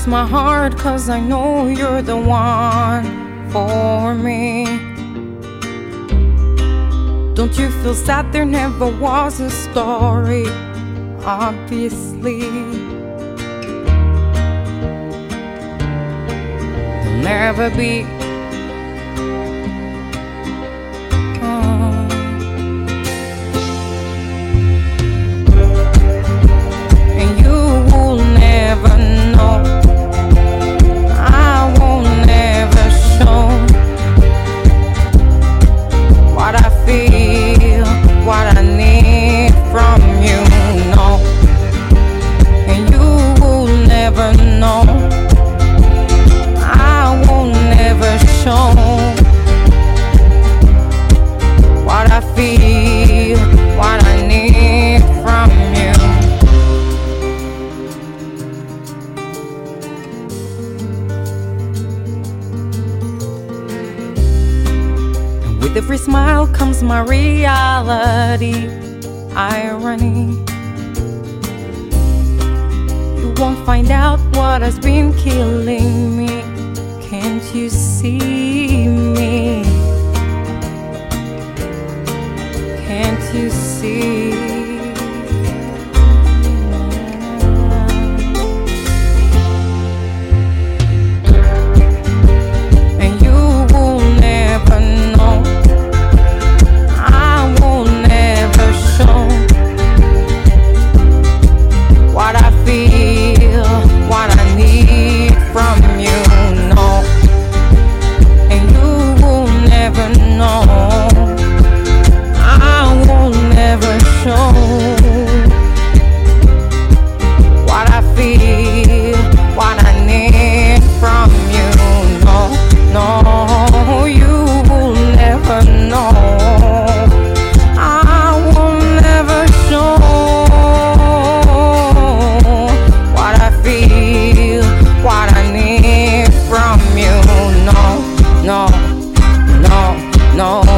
my heart, 'cause I know you're the one for me. Don't you feel sad? There never was a story, obviously. There'll never be. And you will never know. I won't never show what I feel, what I need from you, no. And you will never know. I won't never show what I feel, what I need from you. And with every smile comes my reality, irony. You won't find out what has been killing me. Can't you see me? Can't you see? And you will never know. I will never show what I feel, what I need from you, no. And you will never know. I will never show what I feel, what I need from you, no, no. You will never know. I will never show what I feel, what I need from you, no, no, no, no.